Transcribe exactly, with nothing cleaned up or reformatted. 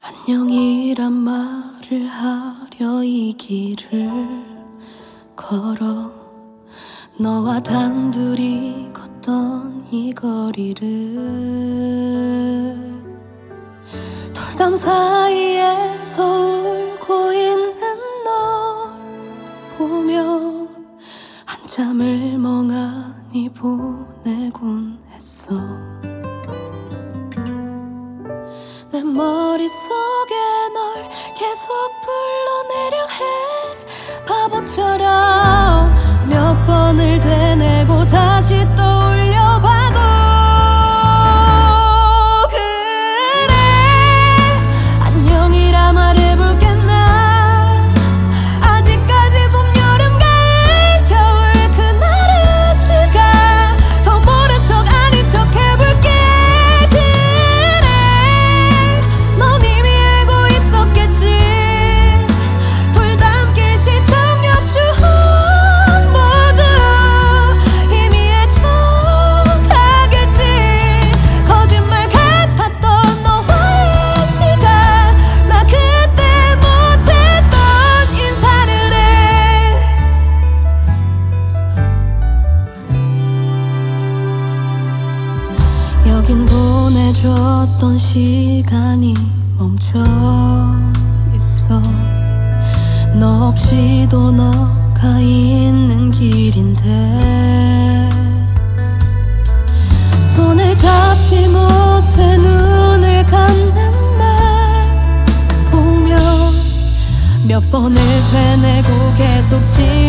안녕이란 말을 하려 이 길을 걸어 너와 단둘이 걷던 이 거리를 돌담 사이에서 울고 있는 널 보며 한참을 멍하니 보내곤 했어. 내 머릿속에 널 계속 불러내려 해. 바보처럼 몇 번을 되뇌고 다시 떠올려봐도 그래 안녕이라 말해볼게. 나 아직까지 봄, 여름, 가을, 겨울 그날의 시간 더 모른 척 아닌 척 해볼게. 여긴 보내줬던 시간이 멈춰 있어. 너 없이도 너가 있는 길인데 손을 잡지 못해 눈을 감는 날 보며 몇 번을 되뇌고 계속 지